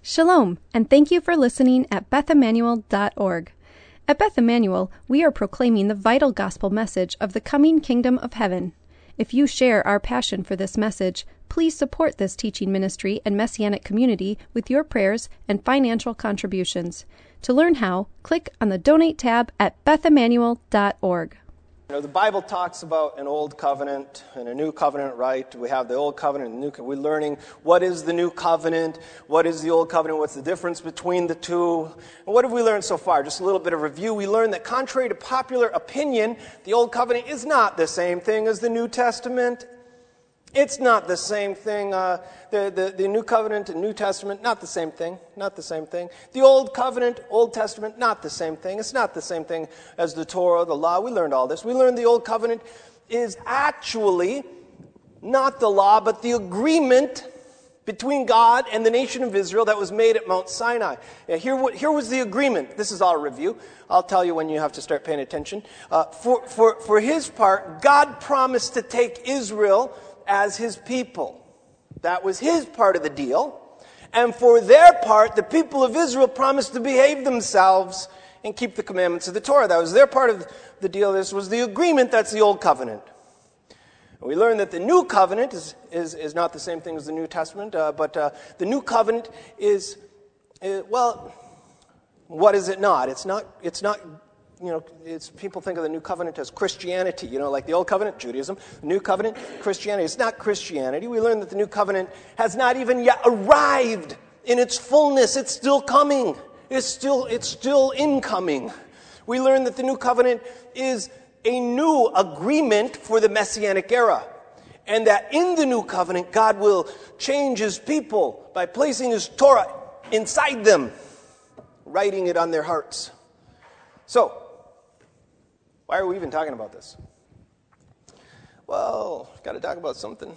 Shalom, and thank you for listening at BethEmmanuel.org. At Beth Emmanuel, we are proclaiming the vital gospel message of the coming kingdom of heaven. If you share our passion for this message, please support this teaching ministry and messianic community with your prayers and financial contributions. To learn how, click on the Donate tab at BethEmmanuel.org. You know, the Bible talks about an old covenant and a new covenant, right? We have the old covenant and the new covenant. We're learning what is the new covenant, what is the old covenant, what's the difference between the two. And what have we learned so far? Just a little bit of review. We learned that contrary to popular opinion, the old covenant is not the same thing as the New Testament. It's not the same thing. The New Covenant and New Testament, not the same thing. Not the same thing. The Old Covenant, Old Testament, not the same thing. It's not the same thing as the Torah, the law. We learned all this. We learned the Old Covenant is actually not the law, but the agreement between God and the nation of Israel that was made at Mount Sinai. Now, here was the agreement. This is our review. I'll tell you when you have to start paying attention. For his part, God promised to take Israel as his people. That was his part of the deal. And for their part, the people of Israel promised to behave themselves and keep the commandments of the Torah. That was their part of the deal. This was the agreement. That's the Old Covenant. We learned that the New Covenant is not the same thing as the New Testament, but the New Covenant is, well, what is it not? It's not, you know, people think of the New Covenant as Christianity, you know, like the Old Covenant, Judaism, the New Covenant, Christianity. It's not Christianity. We learned that the New Covenant has not even yet arrived in its fullness. It's still coming. It's still incoming. We learned that the New Covenant is a new agreement for the Messianic era, and that in the New Covenant, God will change his people by placing his Torah inside them, writing it on their hearts. So, why are we even talking about this? Well, got to talk about something,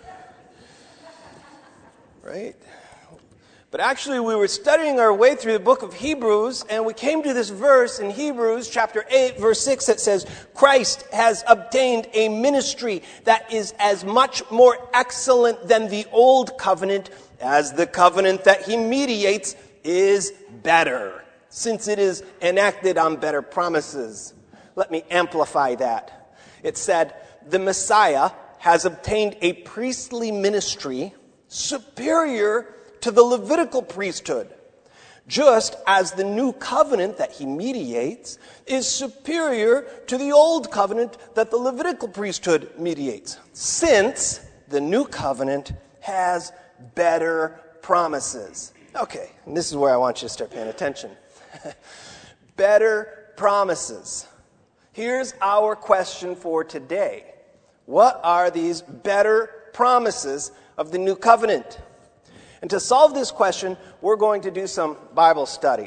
right? But actually, we were studying our way through the book of Hebrews, and we came to this verse in Hebrews chapter 8, verse 6, that says, Christ has obtained a ministry that is as much more excellent than the old covenant, as the covenant that he mediates is better, since it is enacted on better promises. Let me amplify that. It said, the Messiah has obtained a priestly ministry superior to the Levitical priesthood, just as the new covenant that he mediates is superior to the old covenant that the Levitical priesthood mediates, since the new covenant has better promises. Okay, and this is where I want you to start paying attention. Better promises. Here's our question for today. What are these better promises of the new covenant? And to solve this question, we're going to do some Bible study.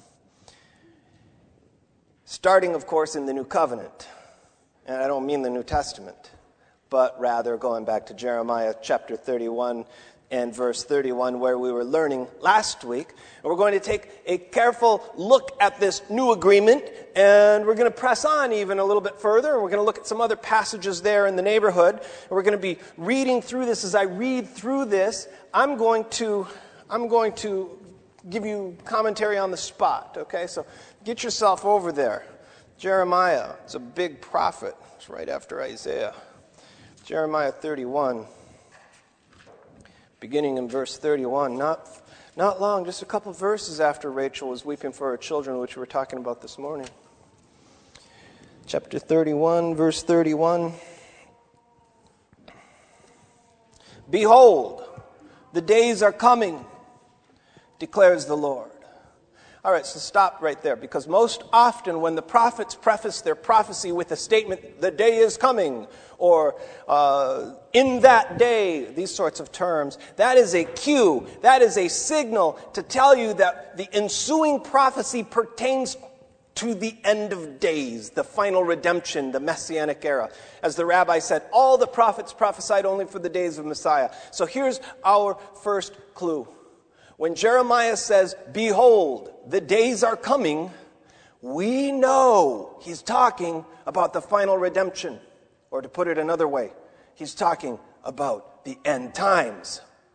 Starting, of course, in the New Covenant. And I don't mean the New Testament, but rather going back to Jeremiah chapter 31 and verse 31, where we were learning last week. And we're going to take a careful look at this new agreement, and we're going to press on even a little bit further. We're going to look at some other passages there in the neighborhood. And we're going to be reading through this. As I read through this, I'm going to give you commentary on the spot, okay? So get yourself over there. Jeremiah, it's a big prophet. It's right after Isaiah. Jeremiah 31. Beginning in verse 31, not long, just a couple verses after Rachel was weeping for her children, which we were talking about this morning. Chapter 31, verse 31. Behold, the days are coming, declares the Lord. All right, so stop right there, because most often when the prophets preface their prophecy with a statement, the day is coming, or in that day, these sorts of terms, that is a cue, that is a signal to tell you that the ensuing prophecy pertains to the end of days, the final redemption, the Messianic era. As the rabbi said, all the prophets prophesied only for the days of Messiah. So here's our first clue. When Jeremiah says, behold, the days are coming, we know he's talking about the final redemption. Or to put it another way, he's talking about the end times.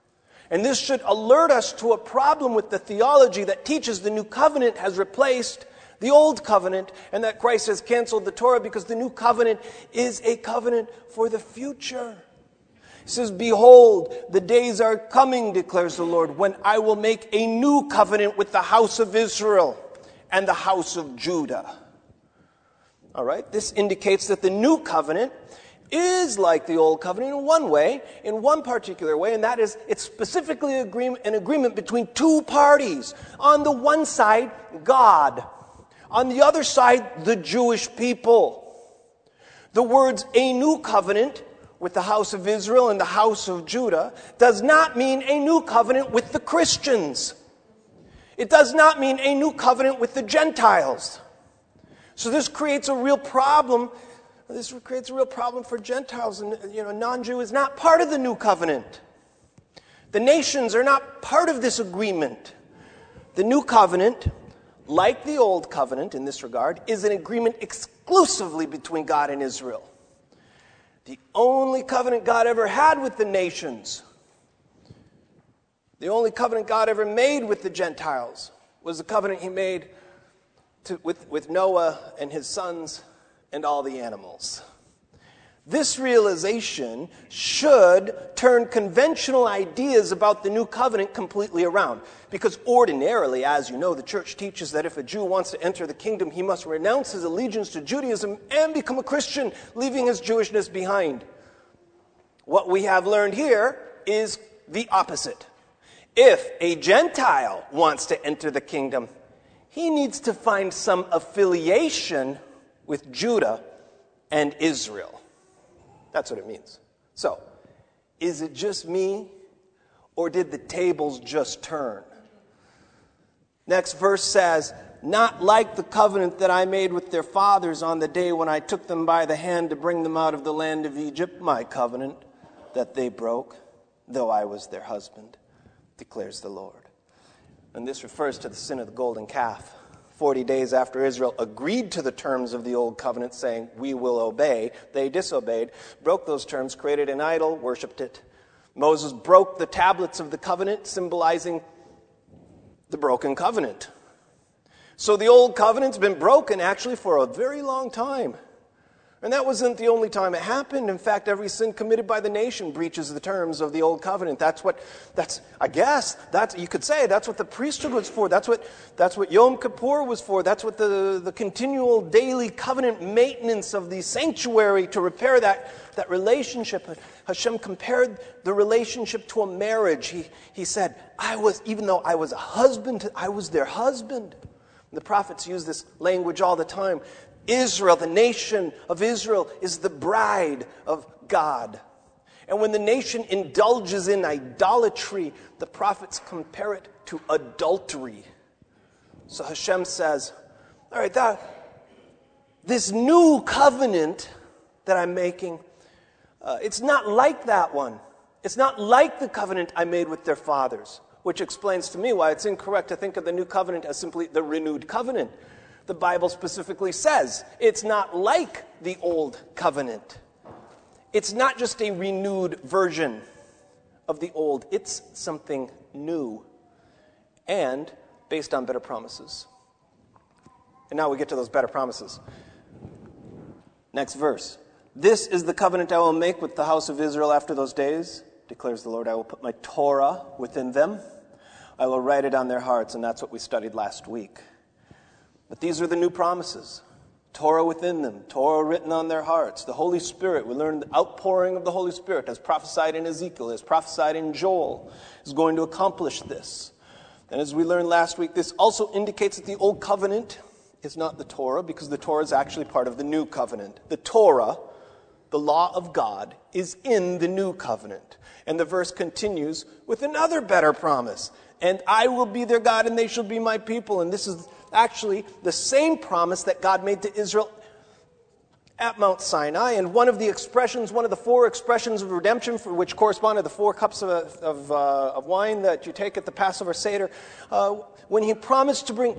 And this should alert us to a problem with the theology that teaches the new covenant has replaced the old covenant and that Christ has canceled the Torah because the new covenant is a covenant for the future. He says, "Behold, the days are coming, declares the Lord, when I will make a new covenant with the house of Israel and the house of Judah." All right, this indicates that the new covenant is like the old covenant in one way, in one particular way, and that is it's specifically an agreement between two parties. On the one side, God. On the other side, the Jewish people. The words "a new covenant" with the house of Israel and the house of Judah does not mean a new covenant with the Christians. It does not mean a new covenant with the Gentiles. So this creates a real problem. This creates a real problem for Gentiles. And, non-Jew is not part of the new covenant. The nations are not part of this agreement. The new covenant, like the old covenant in this regard, is an agreement exclusively between God and Israel. The only covenant God ever had with the nations, the only covenant God ever made with the Gentiles, was the covenant he made with Noah and his sons and all the animals. This realization should turn conventional ideas about the new covenant completely around. Because ordinarily, as you know, the church teaches that if a Jew wants to enter the kingdom, he must renounce his allegiance to Judaism and become a Christian, leaving his Jewishness behind. What we have learned here is the opposite. If a Gentile wants to enter the kingdom, he needs to find some affiliation with Judah and Israel. That's what it means. So, is it just me, or did the tables just turn? Next verse says, "Not like the covenant that I made with their fathers on the day when I took them by the hand to bring them out of the land of Egypt, my covenant that they broke, though I was their husband, declares the Lord." And this refers to the sin of the golden calf. 40 days after Israel agreed to the terms of the old covenant, saying, "We will obey," they disobeyed, broke those terms, created an idol, worshipped it. Moses broke the tablets of the covenant, symbolizing the broken covenant. So the old covenant's been broken actually for a very long time. And that wasn't the only time it happened. In fact, every sin committed by the nation breaches the terms of the old covenant. You could say that's what the priesthood was for. That's what Yom Kippur was for. That's what the continual daily covenant maintenance of the sanctuary to repair that relationship. Hashem compared the relationship to a marriage. He said, even though I was a husband, I was their husband. And the prophets use this language all the time. Israel, the nation of Israel, is the bride of God. And when the nation indulges in idolatry, the prophets compare it to adultery. So Hashem says, all right, this new covenant that I'm making, it's not like that one. It's not like the covenant I made with their fathers, which explains to me why it's incorrect to think of the new covenant as simply the renewed covenant. The Bible specifically says it's not like the old covenant. It's not just a renewed version of the old. It's something new and based on better promises. And now we get to those better promises. Next verse. "This is the covenant I will make with the house of Israel after those days, declares the Lord. I will put my Torah within them. I will write it on their hearts." And that's what we studied last week. But these are the new promises. Torah within them, Torah written on their hearts. The Holy Spirit, we learned the outpouring of the Holy Spirit, as prophesied in Ezekiel, as prophesied in Joel, is going to accomplish this. And as we learned last week, this also indicates that the Old Covenant is not the Torah, because the Torah is actually part of the New Covenant. The Torah, the law of God, is in the New Covenant. And the verse continues with another better promise. "And I will be their God, and they shall be my people." And this is actually the same promise that God made to Israel at Mount Sinai. And one of the four expressions of redemption, for which correspond to the 4 cups of wine that you take at the Passover Seder, when he promised to bring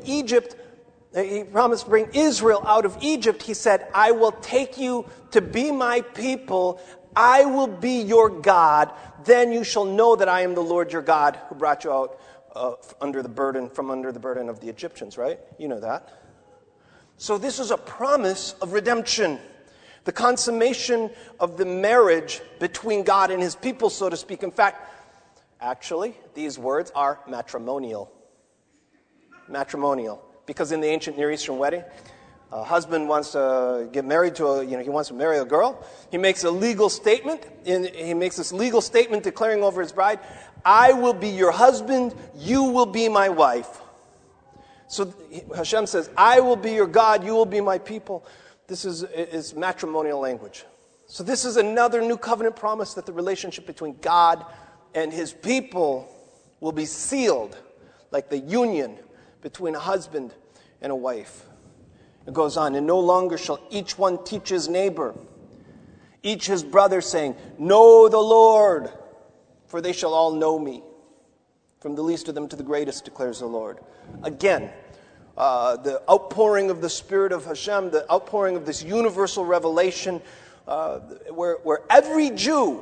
Israel out of Egypt, he said, "I will take you to be my people I will be your God. Then you shall know that I am the Lord your God who brought you out from under the burden of the Egyptians, right? You know that. So this is a promise of redemption. The consummation of the marriage between God and his people, so to speak. In fact, actually, these words are matrimonial. Matrimonial. Because in the ancient Near Eastern wedding, a husband wants to get married to he wants to marry a girl. He makes a legal statement. He makes this legal statement declaring over his bride, I will be your husband, you will be my wife. So Hashem says, I will be your God, you will be my people. This is matrimonial language. So this is another new covenant promise that the relationship between God and his people will be sealed like the union between a husband and a wife. It goes on, and no longer shall each one teach his neighbor, each his brother, saying, know the Lord, for they shall all know me. From the least of them to the greatest, declares the Lord. Again, the outpouring of the Spirit of Hashem, the outpouring of this universal revelation, where every Jew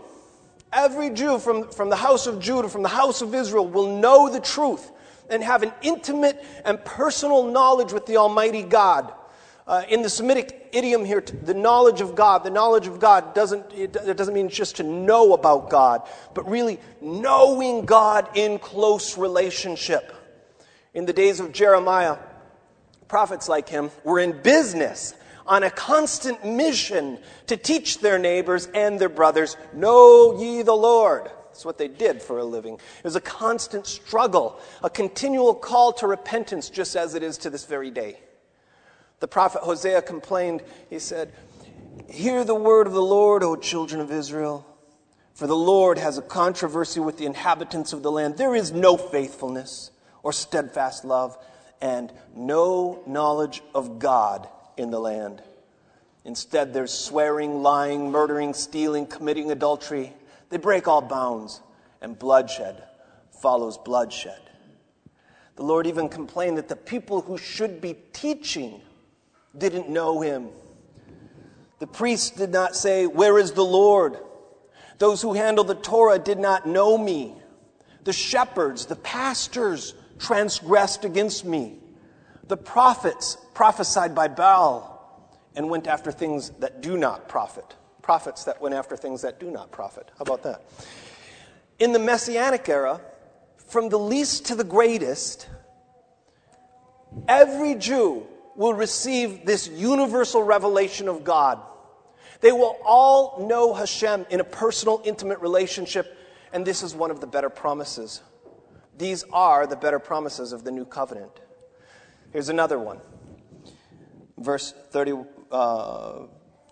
from the house of Judah, from the house of Israel, will know the truth and have an intimate and personal knowledge with the Almighty God. In the Semitic idiom here, the knowledge of God doesn't mean just to know about God, but really knowing God in close relationship. In the days of Jeremiah, prophets like him were in business on a constant mission to teach their neighbors and their brothers, know ye the Lord. That's what they did for a living. It was a constant struggle, a continual call to repentance, just as it is to this very day. The prophet Hosea complained, he said, hear the word of the Lord, O children of Israel, for the Lord has a controversy with the inhabitants of the land. There is no faithfulness or steadfast love and no knowledge of God in the land. Instead, there's swearing, lying, murdering, stealing, committing adultery. They break all bounds, and bloodshed follows bloodshed. The Lord even complained that the people who should be teaching didn't know him. The priests did not say, where is the Lord? Those who handle the Torah did not know me. The shepherds, the pastors transgressed against me. The prophets prophesied by Baal and went after things that do not profit. Prophets that went after things that do not profit. How about that? In the Messianic era, from the least to the greatest, every Jew will receive this universal revelation of God. They will all know Hashem in a personal, intimate relationship, and this is one of the better promises. These are the better promises of the new covenant. Here's another one. Verse 34.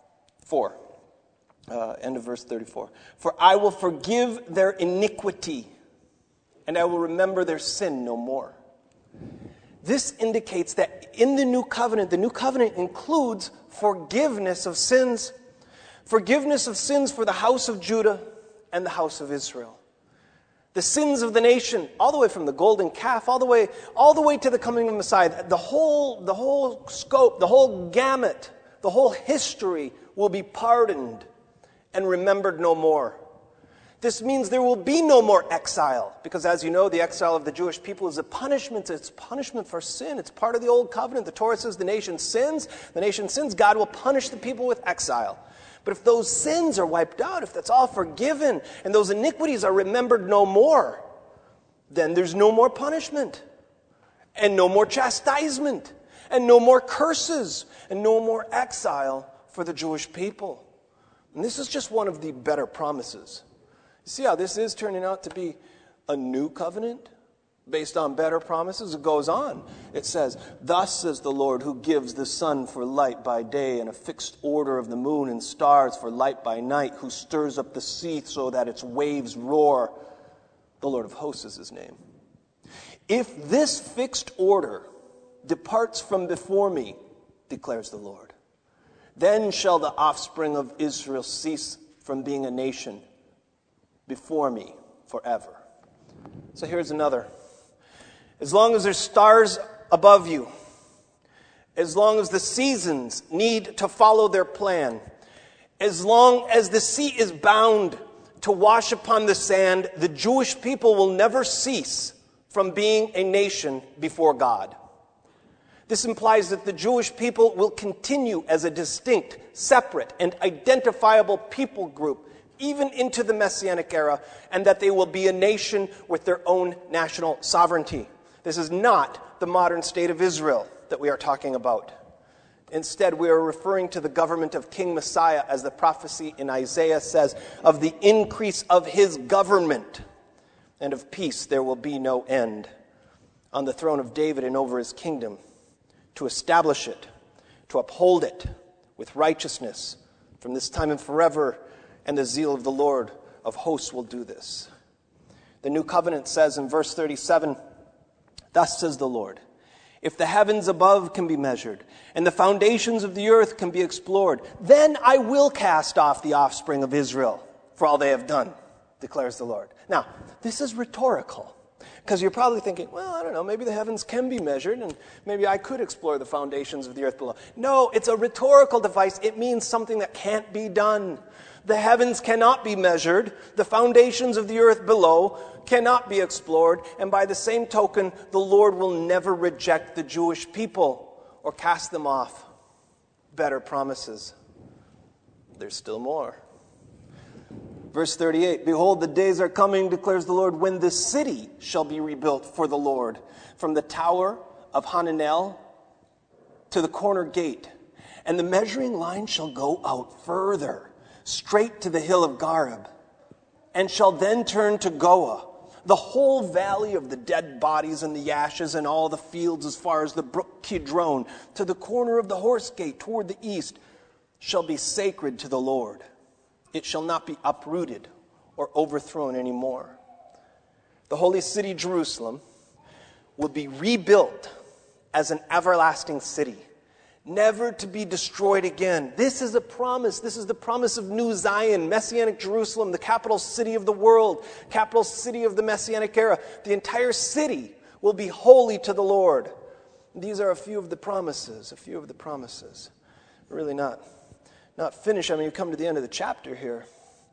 End of verse 34. For I will forgive their iniquity, and I will remember their sin no more. This indicates that in the new covenant includes forgiveness of sins. Forgiveness of sins for the house of Judah and the house of Israel. The sins of the nation, all the way from the golden calf, all the way to the coming of Messiah. The whole scope, the whole gamut, the whole history will be pardoned and remembered no more. This means there will be no more exile, because as you know, the exile of the Jewish people is a punishment. It's punishment for sin. It's part of the old covenant. The Torah says the nation sins, God will punish the people with exile. But if those sins are wiped out, if that's all forgiven, and those iniquities are remembered no more, then there's no more punishment, and no more chastisement, and no more curses, and no more exile for the Jewish people. And this is just one of the better promises. You see how this is turning out to be a new covenant based on better promises? It goes on. It says, thus says the Lord, who gives the sun for light by day and a fixed order of the moon and stars for light by night, who stirs up the sea so that its waves roar. The Lord of hosts is his name. If this fixed order departs from before me, declares the Lord, then shall the offspring of Israel cease from being a nation before me forever. So here's another. As long as there's stars above you, as long as the seasons need to follow their plan, As long as the sea is bound to wash upon the sand, the Jewish people will never cease from being a nation before God. This implies that the Jewish people will continue as a distinct, separate, and identifiable people group even into the Messianic era, and that they will be a nation with their own national sovereignty. This is not the modern state of Israel that we are talking about. Instead, we are referring to the government of King Messiah, as the prophecy in Isaiah says, of the increase of his government, and of peace there will be no end, on the throne of David and over his kingdom, to establish it, to uphold it with righteousness from this time and forever, and the zeal of the Lord of hosts will do this. The new covenant says in verse 37, "Thus says the Lord, if the heavens above can be measured, and the foundations of the earth can be explored, then I will cast off the offspring of Israel for all they have done, declares the Lord." Now, this is rhetorical, because you're probably thinking, well, I don't know, maybe the heavens can be measured, and maybe I could explore the foundations of the earth below. No, it's a rhetorical device. It means something that can't be done. The heavens cannot be measured. The foundations of the earth below cannot be explored. And by the same token, the Lord will never reject the Jewish people or cast them off. Better promises. There's still more. Verse 38, "Behold, the days are coming, declares the Lord, when the city shall be rebuilt for the Lord, from the tower of Hananel to the corner gate. And the measuring line shall go out further, straight to the hill of Gareb, and shall then turn to Goah. The whole valley of the dead bodies and the ashes and all the fields as far as the brook Kidron, to the corner of the horse gate toward the east, shall be sacred to the Lord. It shall not be uprooted or overthrown anymore." The holy city Jerusalem will be rebuilt as an everlasting city, never to be destroyed again. This is a promise. This is the promise of New Zion, Messianic Jerusalem, the capital city of the world, capital city of the Messianic era. The entire city will be holy to the Lord. These are a few of the promises, Really not finished. I mean, you come to the end of the chapter here.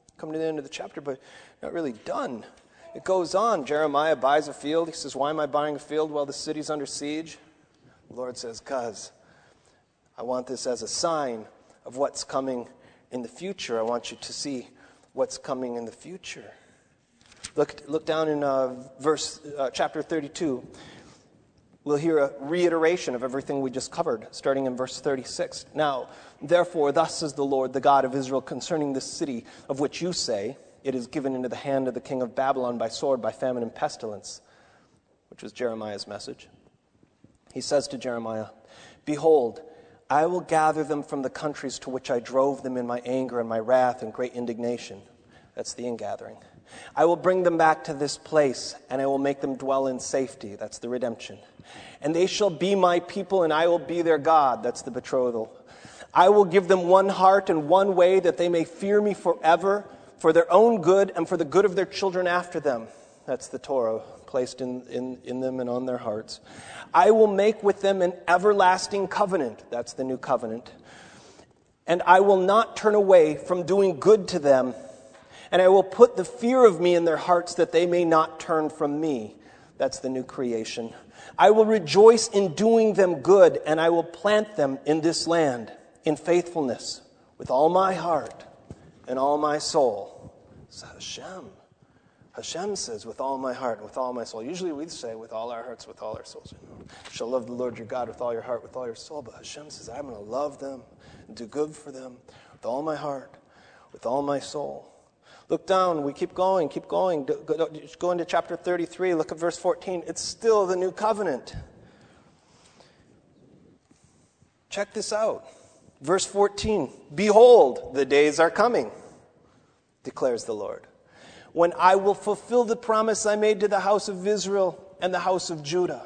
But not really done. It goes on. Jeremiah buys a field. He says, "Why am I buying a field while the city's under siege?" The Lord says, "'Cause I want this as a sign of what's coming in the future. I want you to see what's coming in the future." Look down in chapter 32. We'll hear a reiteration of everything we just covered, starting in verse 36. "Now, therefore, thus says the Lord, the God of Israel, concerning this city, of which you say, it is given into the hand of the king of Babylon by sword, by famine, and pestilence," which was Jeremiah's message. He says to Jeremiah, "Behold, I will gather them from the countries to which I drove them in my anger and my wrath and great indignation." That's the ingathering. "I will bring them back to this place, and I will make them dwell in safety." That's the redemption. "And they shall be my people, and I will be their God." That's the betrothal. "I will give them one heart and one way, that they may fear me forever, for their own good and for the good of their children after them." That's the Torah placed in them and on their hearts. "I will make with them an everlasting covenant." That's the new covenant. "And I will not turn away from doing good to them. And I will put the fear of me in their hearts, that they may not turn from me." That's the new creation. "I will rejoice in doing them good, and I will plant them in this land in faithfulness with all my heart and all my soul." It's Hashem. Hashem says, "with all my heart and with all my soul." Usually we say, "with all our hearts, with all our souls." You shall love the Lord your God with all your heart, with all your soul. But Hashem says, "I'm going to love them and do good for them with all my heart, with all my soul." Look down. We keep going. Go into chapter 33. Look at verse 14. It's still the new covenant. Check this out. Verse 14. "Behold, the days are coming, declares the Lord, when I will fulfill the promise I made to the house of Israel and the house of Judah."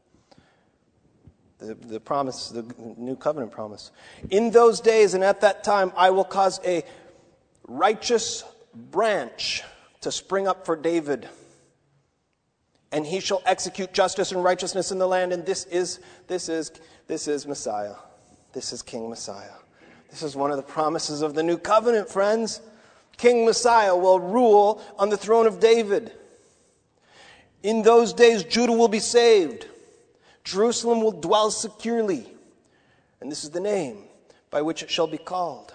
The promise, the new covenant promise. "In those days and at that time, I will cause a righteous branch to spring up for David, and he shall execute justice and righteousness in the land." And this is Messiah. This is King Messiah. This is one of the promises of the new covenant, friends. King Messiah will rule on the throne of David. In those days, Judah will be saved. Jerusalem will dwell securely. And this is the name by which it shall be called.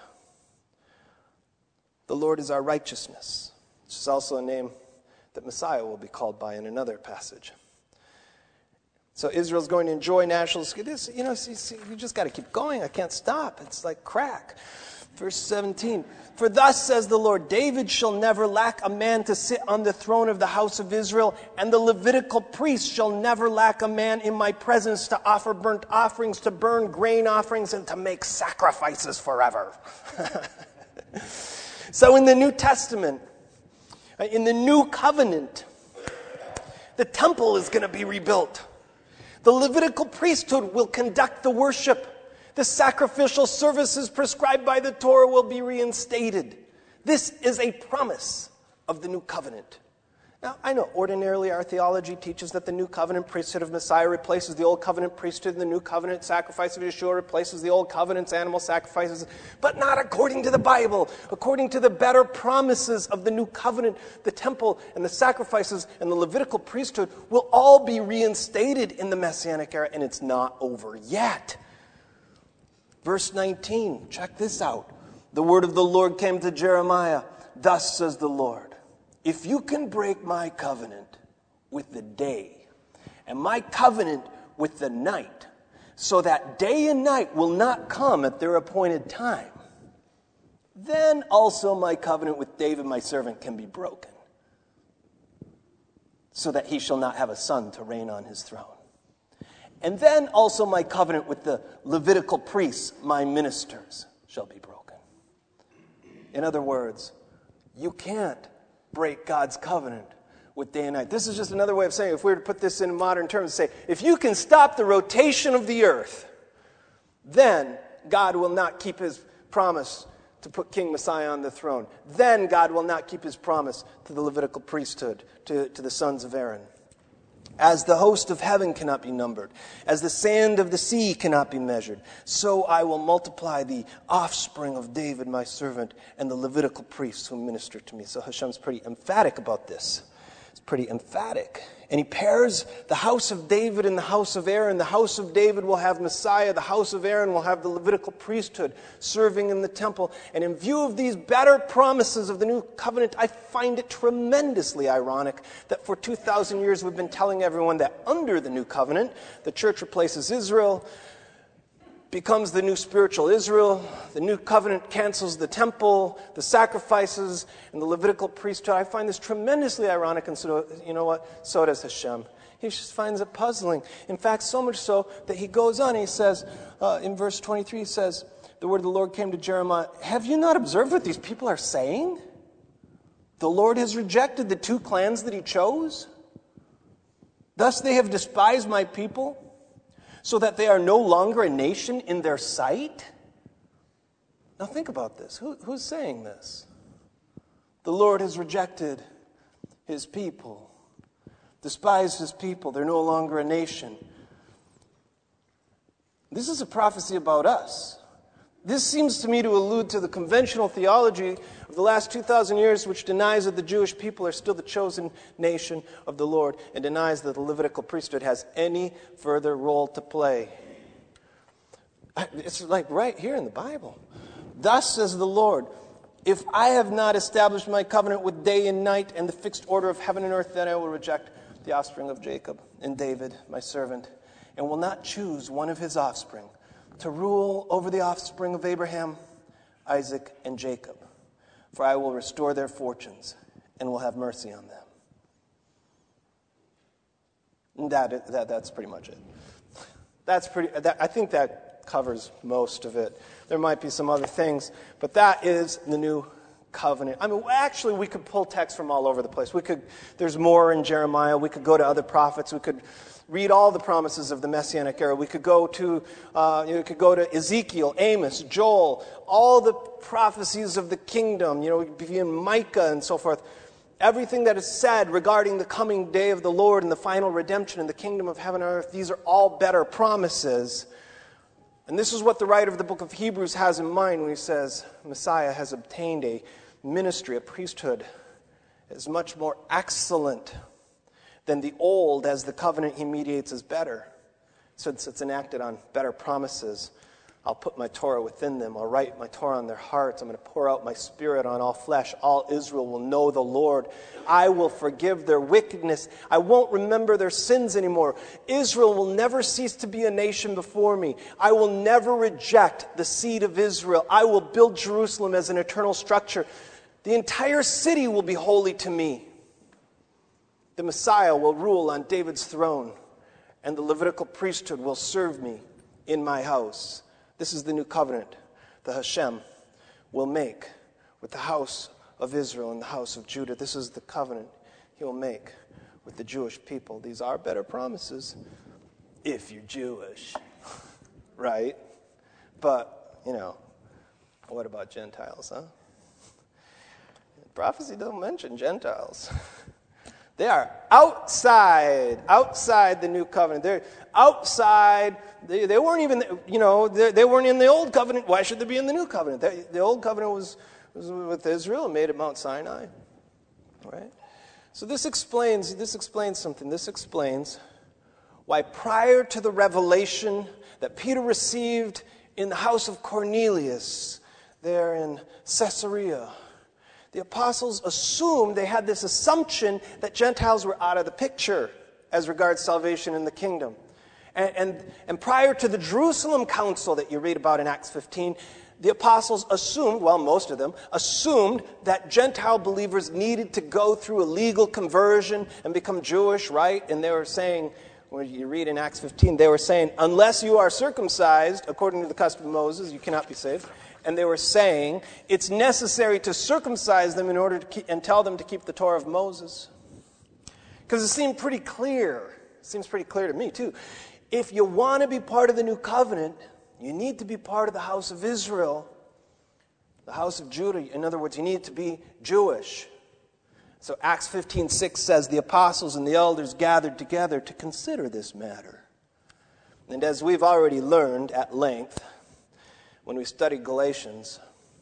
The Lord is our righteousness. This is also a name that Messiah will be called by in another passage. So Israel's going to enjoy national security. You just got to keep going. I can't stop. It's like crack. Verse 17, for thus says the Lord, David shall never lack a man to sit on the throne of the house of Israel, and the Levitical priest shall never lack a man in my presence to offer burnt offerings, to burn grain offerings, and to make sacrifices forever. So in the New Testament, in the new covenant, the temple is going to be rebuilt. The Levitical priesthood will conduct the worship. The sacrificial services prescribed by the Torah will be reinstated. This is a promise of the new covenant. Now, I know ordinarily our theology teaches that the new covenant priesthood of Messiah replaces the old covenant priesthood, and the new covenant sacrifice of Yeshua replaces the old covenant's animal sacrifices, but not according to the Bible. According to the better promises of the new covenant, the temple and the sacrifices and the Levitical priesthood will all be reinstated in the Messianic era, and it's not over yet. Verse 19, check this out. The word of the Lord came to Jeremiah. Thus says the Lord, if you can break my covenant with the day and my covenant with the night, so that day and night will not come at their appointed time, then also my covenant with David my servant can be broken, so that he shall not have a son to reign on his throne. And then also my covenant with the Levitical priests, my ministers, shall be broken. In other words, you can't break God's covenant with day and night. This is just another way of saying, if we were to put this in modern terms, say, if you can stop the rotation of the earth, then God will not keep his promise to put King Messiah on the throne. Then God will not keep his promise to the Levitical priesthood, to the sons of Aaron. As the host of heaven cannot be numbered, as the sand of the sea cannot be measured, so I will multiply the offspring of David, my servant, and the Levitical priests who minister to me. So Hashem's pretty emphatic about this. It's pretty emphatic. And he pairs the house of David and the house of Aaron. The house of David will have Messiah. The house of Aaron will have the Levitical priesthood serving in the temple. And in view of these better promises of the new covenant, I find it tremendously ironic that for 2,000 years we've been telling everyone that under the new covenant, the church replaces Israel, becomes the new spiritual Israel. The new covenant cancels the temple, the sacrifices, and the Levitical priesthood. I find this tremendously ironic, and so, you know what? So does Hashem. He just finds it puzzling. In fact, so much so that he goes on, he says, in verse 23, he says, the word of the Lord came to Jeremiah, have you not observed what these people are saying? The Lord has rejected the two clans that he chose. Thus they have despised my people, so that they are no longer a nation in their sight? Now think about this. Who's saying this? The Lord has rejected his people, despised his people. They're no longer a nation. This is a prophecy about us. This seems to me to allude to the conventional theology of the last 2,000 years, which denies that the Jewish people are still the chosen nation of the Lord and denies that the Levitical priesthood has any further role to play. It's like right here in the Bible. Thus says the Lord, if I have not established my covenant with day and night and the fixed order of heaven and earth, then I will reject the offspring of Jacob and David, my servant, and will not choose one of his offspring to rule over the offspring of Abraham, Isaac, and Jacob. For I will restore their fortunes and will have mercy on them. And that's pretty much it. I think that covers most of it. There might be some other things, but that is the new covenant. I mean, actually, we could pull text from all over the place. There's more in Jeremiah. We could go to other prophets. We could read all the promises of the Messianic era. We could go to Ezekiel, Amos, Joel, all the prophecies of the kingdom. We could be in Micah and so forth. Everything that is said regarding the coming day of the Lord and the final redemption and the kingdom of heaven and earth, these are all better promises. And this is what the writer of the book of Hebrews has in mind when he says Messiah has obtained a ministry, a priesthood, is much more excellent than the old, as the covenant he mediates is better, since it's enacted on better promises. I'll put my Torah within them. I'll write my Torah on their hearts. I'm going to pour out my Spirit on all flesh. All Israel will know the Lord. I will forgive their wickedness. I won't remember their sins anymore. Israel will never cease to be a nation before me. I will never reject the seed of Israel. I will build Jerusalem as an eternal structure. The entire city will be holy to me. The Messiah will rule on David's throne, and the Levitical priesthood will serve me in my house. This is the new covenant the Hashem will make with the house of Israel and the house of Judah. This is the covenant he will make with the Jewish people. These are better promises if you're Jewish, right? But, what about Gentiles, huh? Prophecy doesn't mention Gentiles. They are outside the new covenant. They're outside. They weren't even, they weren't in the old covenant. Why should they be in the new covenant? The old covenant was with Israel and made at Mount Sinai, right? So this explains something. This explains why prior to the revelation that Peter received in the house of Cornelius, there in Caesarea, the apostles assumed, they had this assumption that Gentiles were out of the picture as regards salvation in the kingdom. And prior to the Jerusalem council that you read about in Acts 15, the apostles assumed, most of them, assumed that Gentile believers needed to go through a legal conversion and become Jewish, right? And they were saying, when you read in Acts 15, they were saying, unless you are circumcised, according to the custom of Moses, you cannot be saved. And they were saying it's necessary to circumcise them in order to and tell them to keep the Torah of Moses. Because it seemed pretty clear. It seems pretty clear to me, too. If you want to be part of the new covenant, you need to be part of the house of Israel, the house of Judah. In other words, you need to be Jewish. So Acts 15:6 says, the apostles and the elders gathered together to consider this matter. And as we've already learned at length, when we studied Galatians,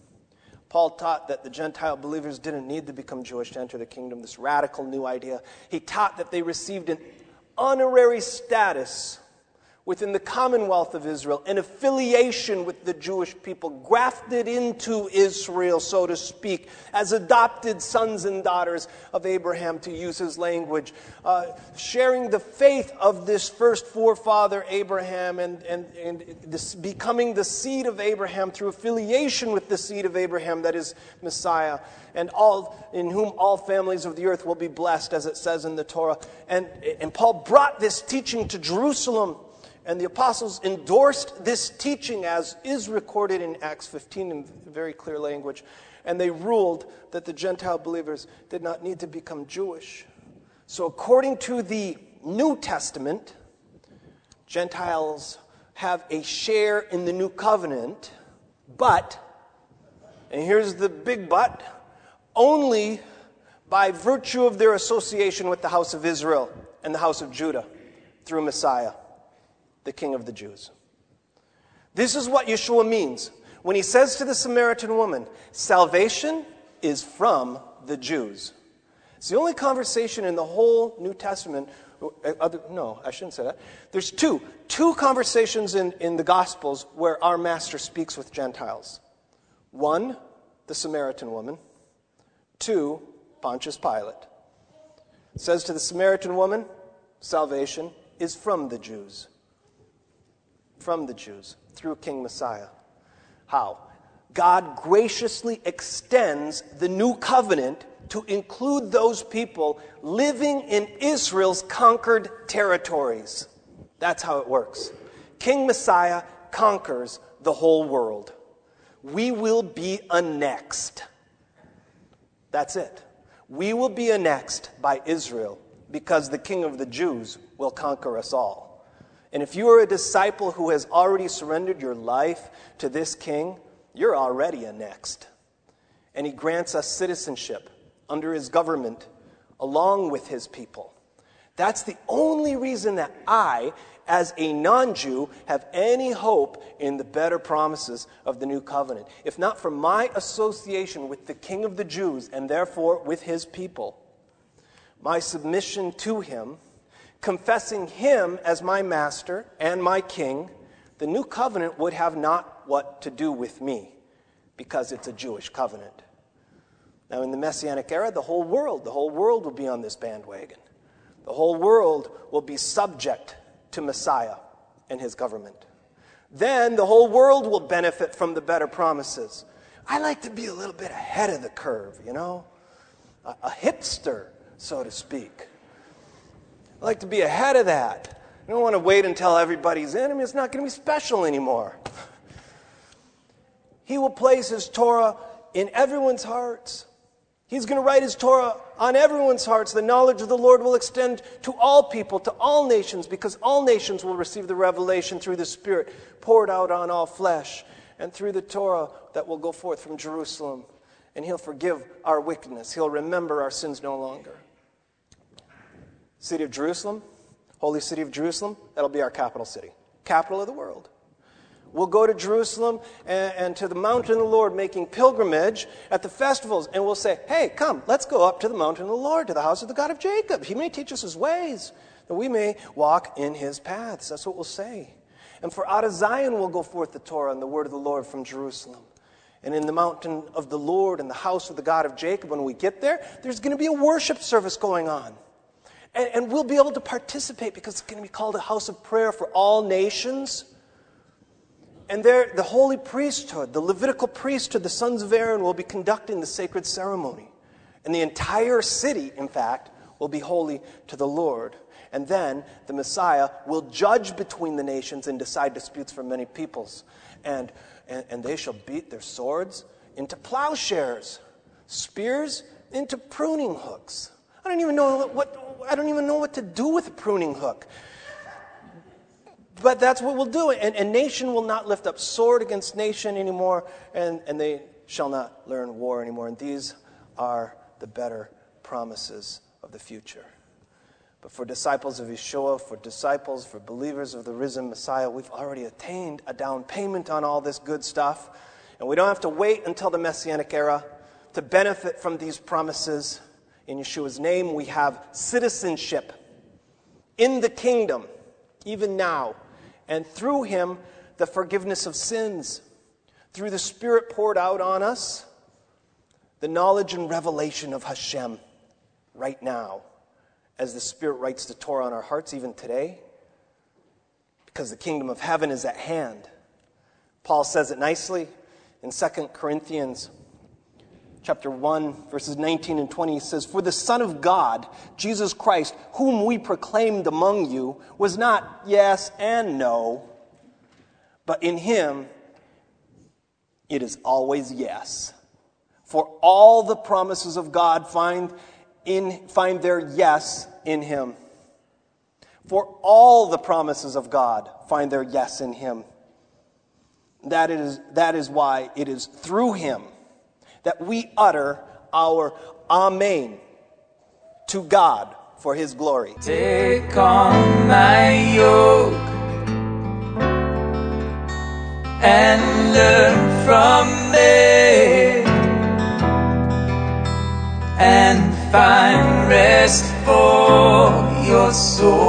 Paul taught that the Gentile believers didn't need to become Jewish to enter the kingdom, this radical new idea. He taught that they received an honorary status within the commonwealth of Israel, an affiliation with the Jewish people, grafted into Israel, so to speak, as adopted sons and daughters of Abraham, to use his language, sharing the faith of this first forefather Abraham and this, becoming the seed of Abraham through affiliation with the seed of Abraham, that is Messiah, and all in whom all families of the earth will be blessed, as it says in the Torah. And Paul brought this teaching to Jerusalem. And the apostles endorsed this teaching, as is recorded in Acts 15 in very clear language. And they ruled that the Gentile believers did not need to become Jewish. So according to the New Testament, Gentiles have a share in the new covenant, but, and here's the big but, only by virtue of their association with the house of Israel and the house of Judah through Messiah, the King of the Jews. This is what Yeshua means when he says to the Samaritan woman, salvation is from the Jews. It's the only conversation in the whole New Testament. No, I shouldn't say that. There's two conversations in the Gospels where our Master speaks with Gentiles. One, the Samaritan woman. Two, Pontius Pilate. It says to the Samaritan woman, salvation is from the Jews. From the Jews, through King Messiah. How? God graciously extends the new covenant to include those people living in Israel's conquered territories. That's how it works. King Messiah conquers the whole world. We will be annexed. That's it. We will be annexed by Israel because the King of the Jews will conquer us all. And if you are a disciple who has already surrendered your life to this king, you're already annexed. And he grants us citizenship under his government along with his people. That's the only reason that I, as a non-Jew, have any hope in the better promises of the new covenant. If not for my association with the King of the Jews, and therefore with his people, my submission to him, confessing him as my master and my king, the new covenant would have not what to do with me, because it's a Jewish covenant. Now, in the Messianic era, the whole world will be on this bandwagon. The whole world will be subject to Messiah and his government. Then the whole world will benefit from the better promises. I like to be a little bit ahead of the curve, a hipster, so to speak. I like to be ahead of that. I don't want to wait until everybody's in. It's not going to be special anymore. He will place his Torah in everyone's hearts. He's going to write his Torah on everyone's hearts. The knowledge of the Lord will extend to all people, to all nations, because all nations will receive the revelation through the Spirit poured out on all flesh, and through the Torah that will go forth from Jerusalem. And he'll forgive our wickedness. He'll remember our sins no longer. City of Jerusalem, holy city of Jerusalem, that'll be our capital city, capital of the world. We'll go to Jerusalem and to the mountain of the Lord, making pilgrimage at the festivals. And we'll say, hey, come, let's go up to the mountain of the Lord, to the house of the God of Jacob. He may teach us his ways, that we may walk in his paths. That's what we'll say. And for out of Zion will go forth the Torah and the word of the Lord from Jerusalem. And in the mountain of the Lord and the house of the God of Jacob, when we get there, there's going to be a worship service going on. And we'll be able to participate because it's going to be called a house of prayer for all nations. And there, the holy priesthood, the Levitical priesthood, the sons of Aaron will be conducting the sacred ceremony. And the entire city, in fact, will be holy to the Lord. And then the Messiah will judge between the nations and decide disputes for many peoples. And they shall beat their swords into plowshares, spears into pruning hooks. I don't even know what to do with a pruning hook. But that's what we'll do. And nation will not lift up sword against nation anymore, and they shall not learn war anymore. And these are the better promises of the future. But for disciples of Yeshua, for believers of the risen Messiah, we've already attained a down payment on all this good stuff. And we don't have to wait until the Messianic era to benefit from these promises. In Yeshua's name, we have citizenship in the kingdom, even now. And through him, the forgiveness of sins. Through the Spirit poured out on us, the knowledge and revelation of Hashem right now. As the Spirit writes the Torah on our hearts even today. Because the kingdom of heaven is at hand. Paul says it nicely in 2 Corinthians chapter 1, verses 19 and 20. He says, for the Son of God, Jesus Christ, whom we proclaimed among you, was not yes and no, but in him it is always yes. For all the promises of God find their yes in him. For all the promises of God find their yes in him. That is why it is through him that we utter our Amen to God for his glory. Take on my yoke and learn from me and find rest for your soul.